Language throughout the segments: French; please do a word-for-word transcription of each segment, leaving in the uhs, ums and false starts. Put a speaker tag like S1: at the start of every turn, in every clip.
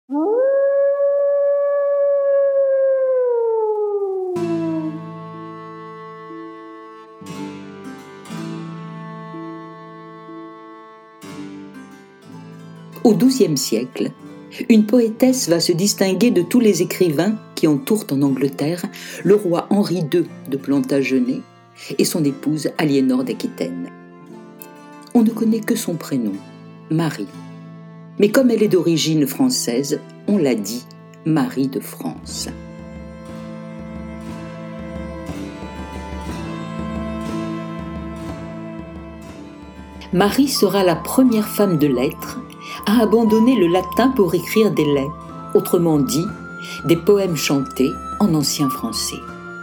S1: Au douzième siècle, une poétesse va se distinguer de tous les écrivains qui entourent en Angleterre le roi Henri deux de Plantagenet et son épouse Aliénor d'Aquitaine. On ne connaît que son prénom, Marie. Mais comme elle est d'origine française, on l'a dit Marie de France. Marie sera la première femme de lettres à abandonner le latin pour écrire des laits, autrement dit, des poèmes chantés en ancien français.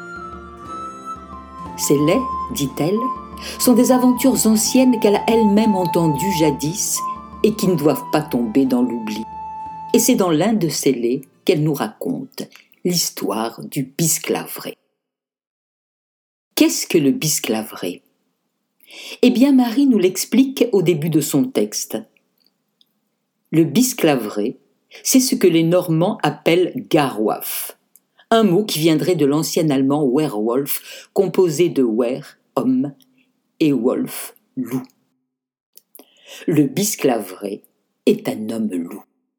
S1: Ces laits, dit-elle, sont des aventures anciennes qu'elle a elle-même entendues jadis et qui ne doivent pas tomber dans l'oubli. Et c'est dans l'un de ces laits qu'elle nous raconte l'histoire du bisclaveret. Qu'est-ce que le bisclaveret ? Eh bien, Marie nous l'explique au début de son texte. Le bisclaveret, c'est ce que les Normands appellent garwaf, un mot qui viendrait de l'ancien allemand werwolf, composé de wer, homme, et wolf, loup. Le bisclaveret est un homme loup.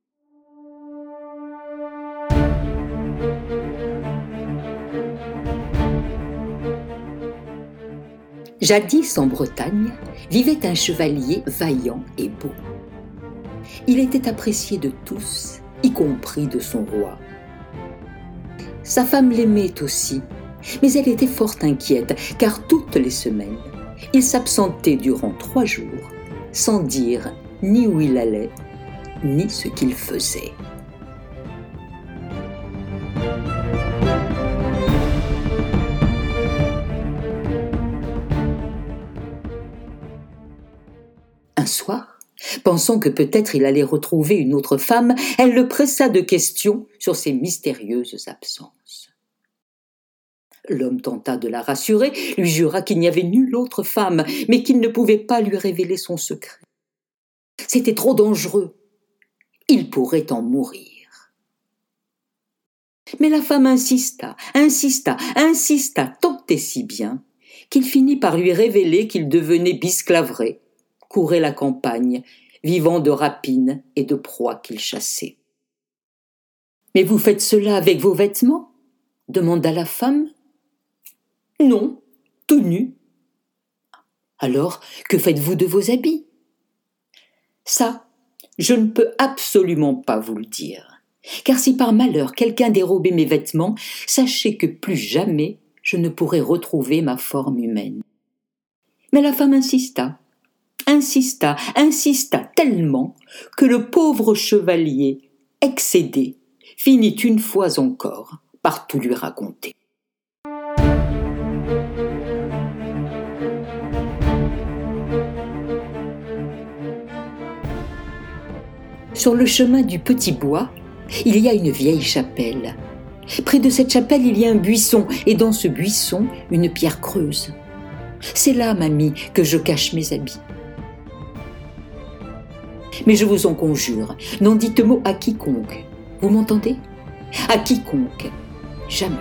S1: Jadis en Bretagne, vivait un chevalier vaillant et beau. Il était apprécié de tous, y compris de son roi. Sa femme l'aimait aussi, mais elle était fort inquiète, car toutes les semaines, il s'absentait durant trois jours, sans dire ni où il allait, ni ce qu'il faisait. Un soir, pensant que peut-être il allait retrouver une autre femme, elle le pressa de questions sur ses mystérieuses absences. L'homme tenta de la rassurer, lui jura qu'il n'y avait nulle autre femme, mais qu'il ne pouvait pas lui révéler son secret. C'était trop dangereux. Il pourrait en mourir. Mais la femme insista, insista, insista, tant et si bien qu'il finit par lui révéler qu'il devenait bisclaveret, courait la campagne, vivant de rapines et de proies qu'il chassait. « Mais vous faites cela avec vos vêtements ?» demanda la femme. « Non, tout nu. »« Alors, que faites-vous de vos habits ?»« Ça, je ne peux absolument pas vous le dire, car si par malheur quelqu'un dérobait mes vêtements, sachez que plus jamais je ne pourrai retrouver ma forme humaine. » Mais la femme insista. insista, insista tellement que le pauvre chevalier, excédé, finit une fois encore par tout lui raconter. Sur le chemin du petit bois, il y a une vieille chapelle. Près de cette chapelle, il y a un buisson, et dans ce buisson, une pierre creuse. C'est là, mamie, que je cache mes habits. Mais je vous en conjure, n'en dites mot à quiconque. Vous m'entendez ? À quiconque. Jamais.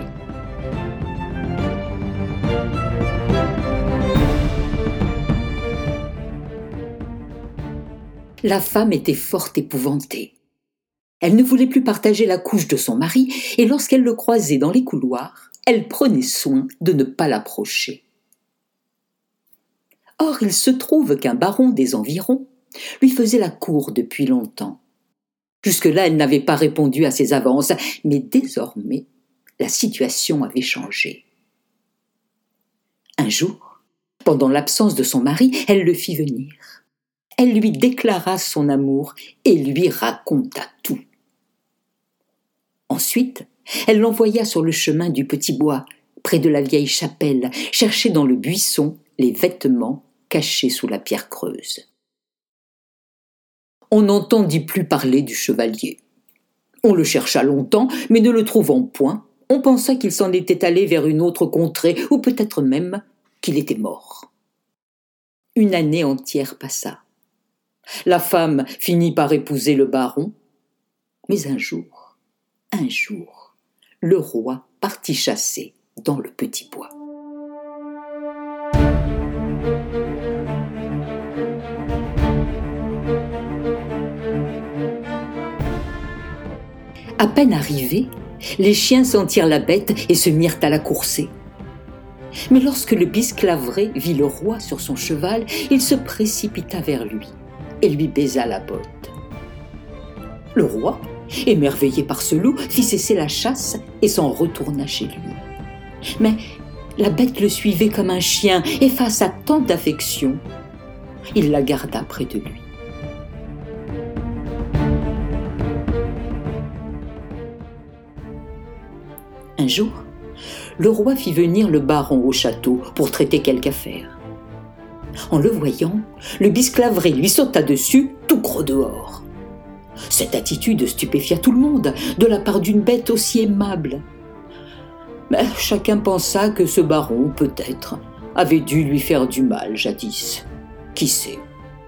S1: La femme était fort épouvantée. Elle ne voulait plus partager la couche de son mari, et lorsqu'elle le croisait dans les couloirs, elle prenait soin de ne pas l'approcher. Or, il se trouve qu'un baron des environs lui faisait la cour depuis longtemps. Jusque-là, elle n'avait pas répondu à ses avances, mais désormais, la situation avait changé. Un jour, pendant l'absence de son mari, elle le fit venir. Elle lui déclara son amour et lui raconta tout. Ensuite, elle l'envoya sur le chemin du petit bois, près de la vieille chapelle, chercher dans le buisson les vêtements cachés sous la pierre creuse. On n'entendit plus parler du chevalier. On le chercha longtemps, mais ne le trouvant point, on pensa qu'il s'en était allé vers une autre contrée, ou peut-être même qu'il était mort. Une année entière passa. La femme finit par épouser le baron. Mais un jour, un jour, le roi partit chasser dans le petit bois. À peine arrivés, les chiens sentirent la bête et se mirent à la courser. Mais lorsque le bisclavré vit le roi sur son cheval, il se précipita vers lui et lui baisa la botte. Le roi, émerveillé par ce loup, fit cesser la chasse et s'en retourna chez lui. Mais la bête le suivait comme un chien et face à tant d'affection, il la garda près de lui. Un jour, le roi fit venir le baron au château pour traiter quelque affaire. En le voyant, le bisclavré lui sauta dessus, tout gros dehors. Cette attitude stupéfia tout le monde, de la part d'une bête aussi aimable. Mais chacun pensa que ce baron, peut-être, avait dû lui faire du mal jadis. Qui sait ?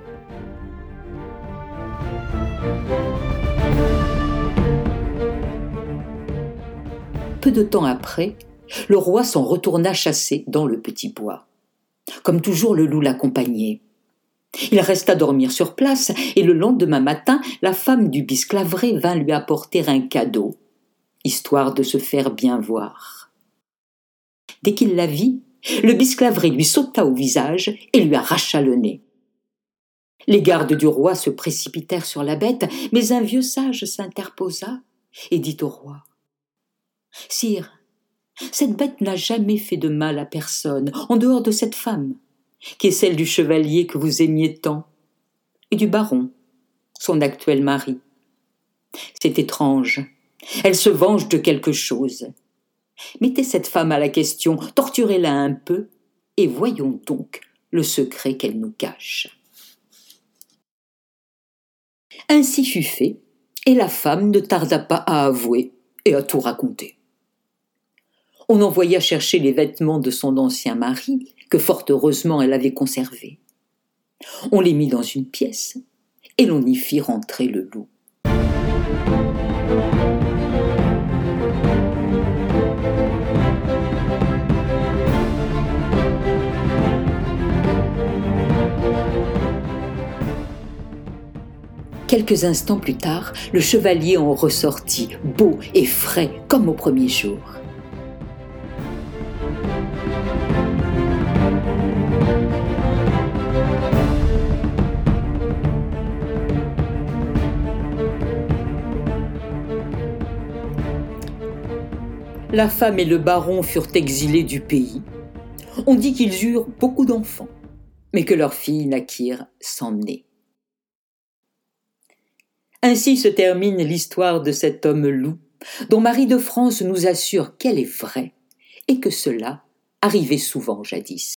S1: Peu de temps après, le roi s'en retourna chasser dans le petit bois. Comme toujours, le loup l'accompagnait. Il resta dormir sur place et le lendemain matin, la femme du bisclavré vint lui apporter un cadeau, histoire de se faire bien voir. Dès qu'il la vit, le bisclavré lui sauta au visage et lui arracha le nez. Les gardes du roi se précipitèrent sur la bête, mais un vieux sage s'interposa et dit au roi : « Sire, cette bête n'a jamais fait de mal à personne, en dehors de cette femme, qui est celle du chevalier que vous aimiez tant, et du baron, son actuel mari. C'est étrange, elle se venge de quelque chose. Mettez cette femme à la question, torturez-la un peu, et voyons donc le secret qu'elle nous cache. » Ainsi fut fait, et la femme ne tarda pas à avouer et à tout raconter. On envoya chercher les vêtements de son ancien mari, que fort heureusement elle avait conservés. On les mit dans une pièce, et l'on y fit rentrer le loup. Quelques instants plus tard, le chevalier en ressortit, beau et frais comme au premier jour. La femme et le baron furent exilés du pays. On dit qu'ils eurent beaucoup d'enfants, mais que leurs filles naquirent sans nez. Ainsi se termine l'histoire de cet homme loup, dont Marie de France nous assure qu'elle est vraie et que cela arrivait souvent jadis.